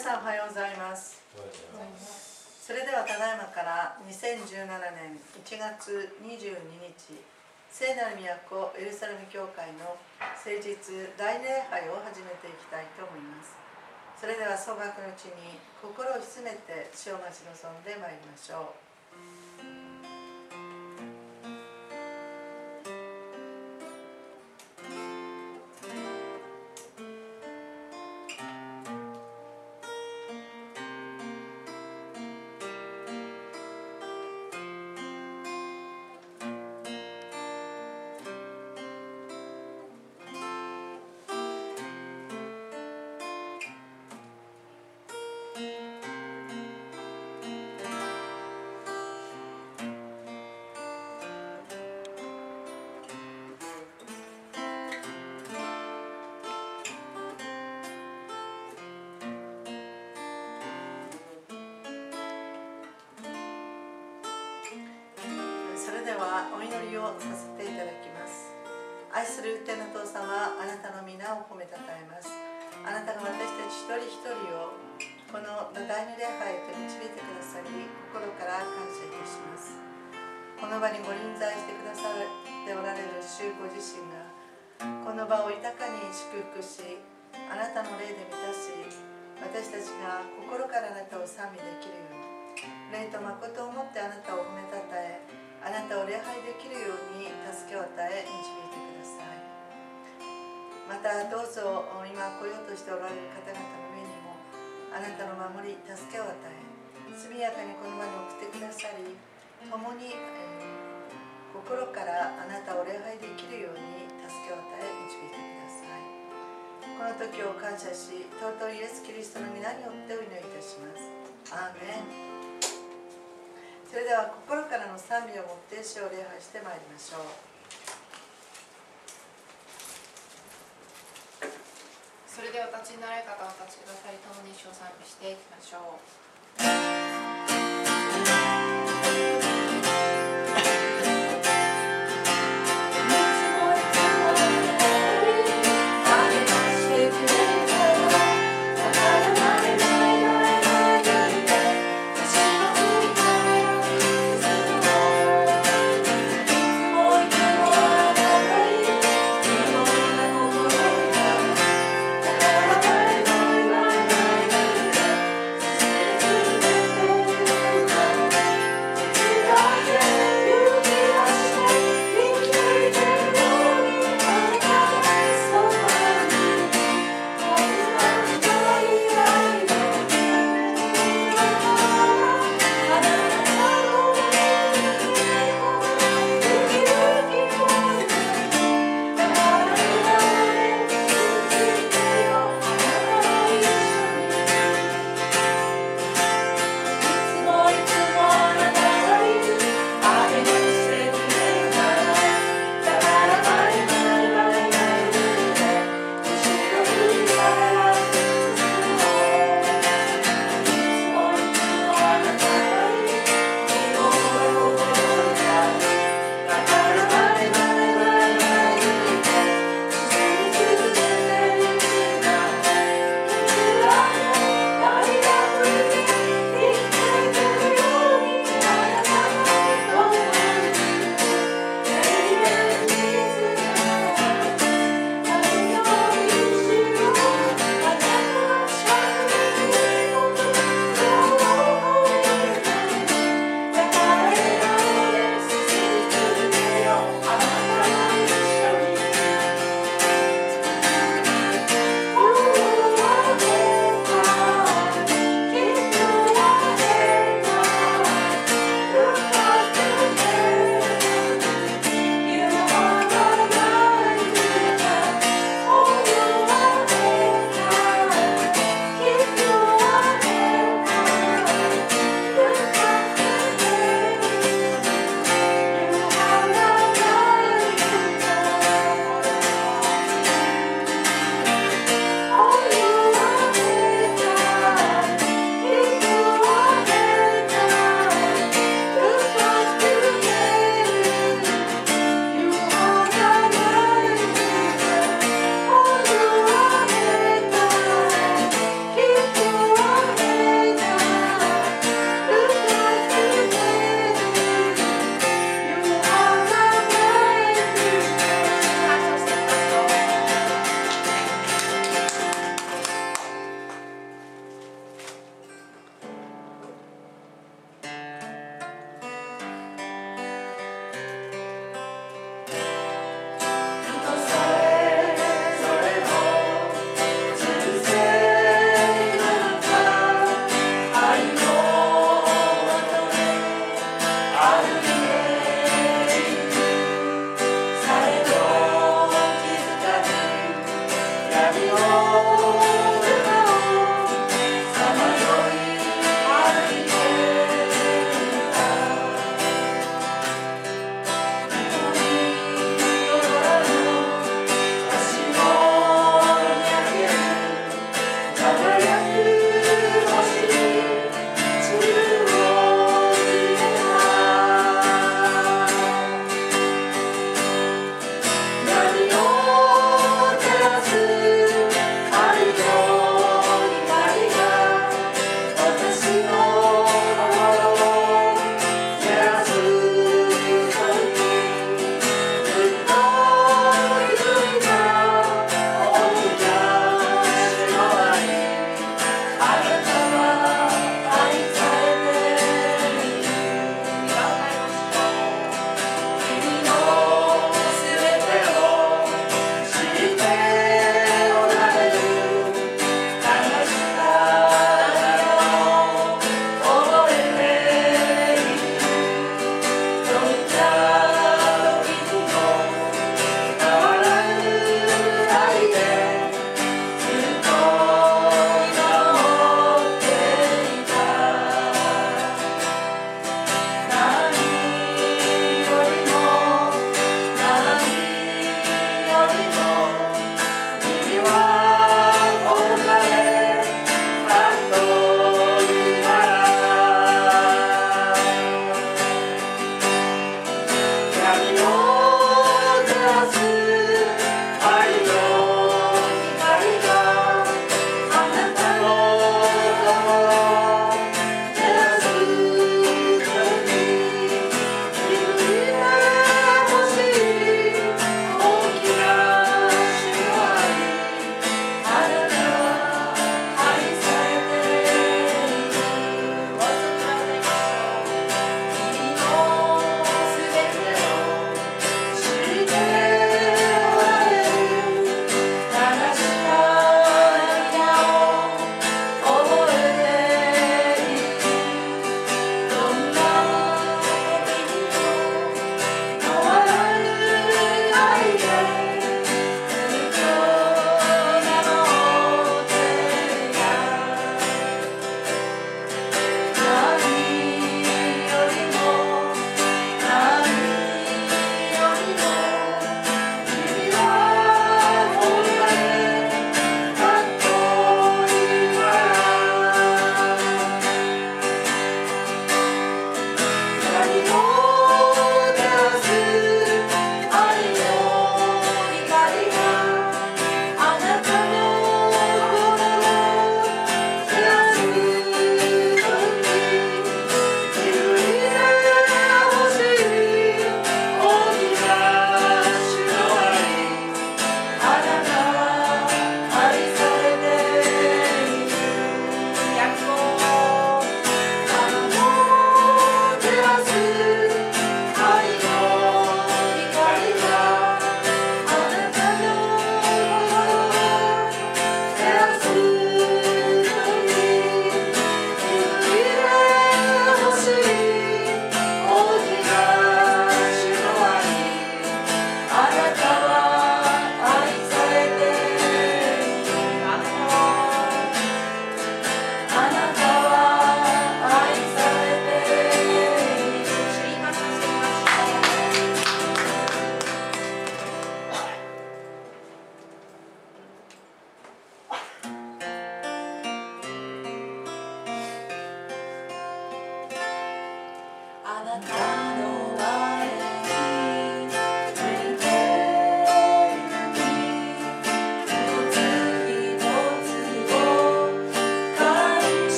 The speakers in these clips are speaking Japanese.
さんおはようございます。それではただいまから2017年1月22日聖なる都エルサレム教会の聖日大礼拝を始めていきたいと思います。それでは総額のうちに心を静めて主を待ち望んでまいりましょう。それではお祈りをさせていただきます。愛する天の父様、あなたの皆を褒めたたえます。あなたが私たち一人一人をこの第二礼拝へと導いてくださり、心から感謝いたします。この場にご臨在してくださっておられる主ご自身がこの場を豊かに祝福し、あなたの霊で満たし、私たちが心からあなたを賛美できるように、霊と誠をもってあなたを褒めたたえ、あなたを礼拝できるように助けを与え導いてください。またどうぞ今来ようとしておられる方々の上にもあなたの守り助けを与え、速やかにこの場に送ってくださり、共に、心からあなたを礼拝できるように助けを与え導いてください。この時を感謝し、尊いイエス・キリストの皆によってお祈りいたします。アーメン。それでは心からの賛美をもって主を礼拝してまいりましょう。 それではお立ちになられた方はお立ちくださり、共に主を賛美していきましょう。 「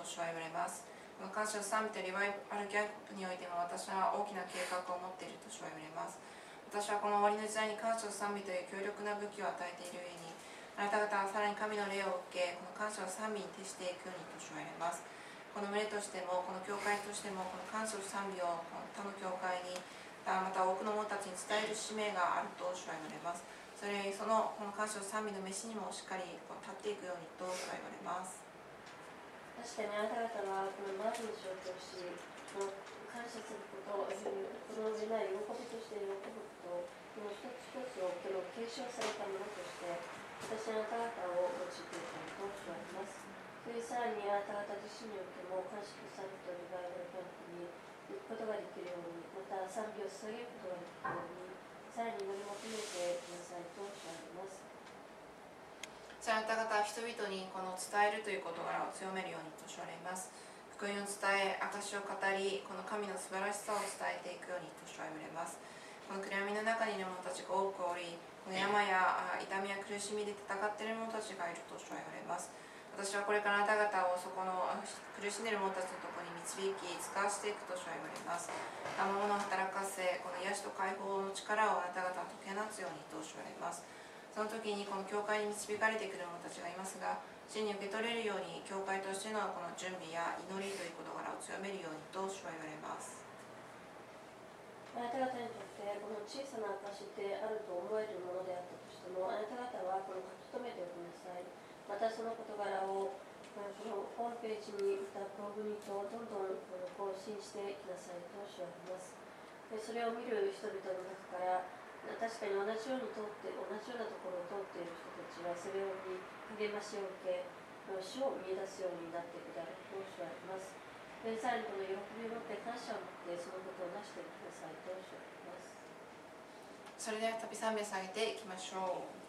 主は言われます。この感謝を賛美とリバイバルキャンプにおいても私は大きな計画を持っていると主は言われます。私はこの終わりの時代に感謝を賛美という強力な武器を与えている上に、あなた方はさらに神の霊を受け、この感謝を賛美に徹していくようにと主は言われます。この群れとしても、この教会としても、この感謝を賛美をこの他の教会に、また多くの者たちに伝える使命があると主は言われます。それにこの感謝を賛美の飯にもしっかり立っていくようにと主は言われます。 確かにあなた方はこのマークの象徴し、この感謝すること、この上ない喜びとして喜ぶこと、この一つ一つをこの継承されたものとして、私あなた方を用いていると主は言います。それさらにあなた方自身においても感謝と賛美とリバイバルキャンプに行くことができるように、また賛美を捧げることができるように、さらに乗り求めてくださいと主は言います。 あなた方は人々にこの伝えるという事柄を強めるようにと主は言われます。福音を伝え、証を語り、この神の素晴らしさを伝えていくようにと主は言われます。この暗闇の中にいる者たちが多くおり、この病や痛みや苦しみで戦っている者たちがいると主は言われます。私はこれからあなた方をそこの苦しんでいる者たちのところに導き、使わしていくと主は言われます。賜物を働かせ、この癒しと解放の力をあなた方は解けなつようにと主は言われます。その時にこの教会に導かれてくる者たちがいますが、真に受け取れるように教会としてのこの準備や祈りという事柄を強めるようにと主は言われます。 あなた方にとってこの小さな証であると思えるものであったとしても、あなた方はこれを書き留めておきなさい。またその事柄をこのホームページにいたブログにとどんどん更新していきなさいと主は言います。それを見る人々の中から確かに同じようなところを通っている人たちはそれに励ましを受け、主を見出すようになっていくだろうと主は言います。さらにこの喜びを持って感謝を持ってそのことをなしてくださいと主は言います。 それでは旅賛美を下げていきましょう。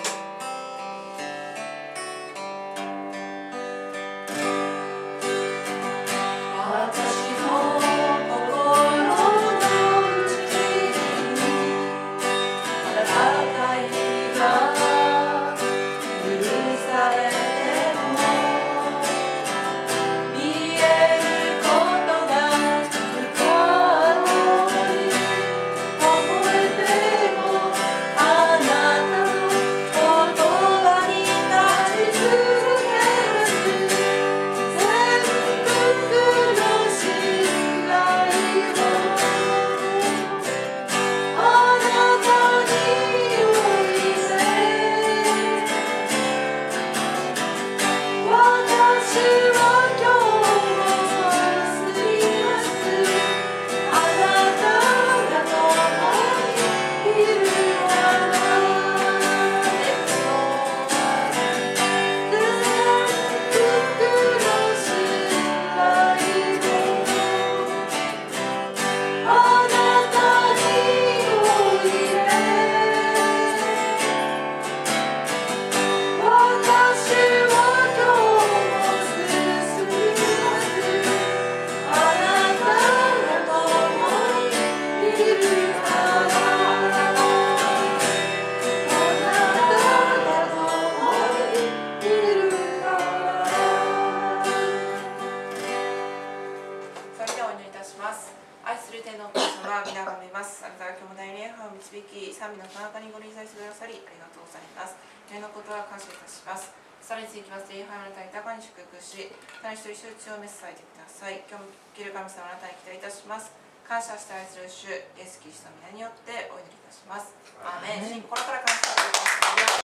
感謝して愛する主イエスキリストの皆によってお祈りいたします。アーメン。心から感謝しています。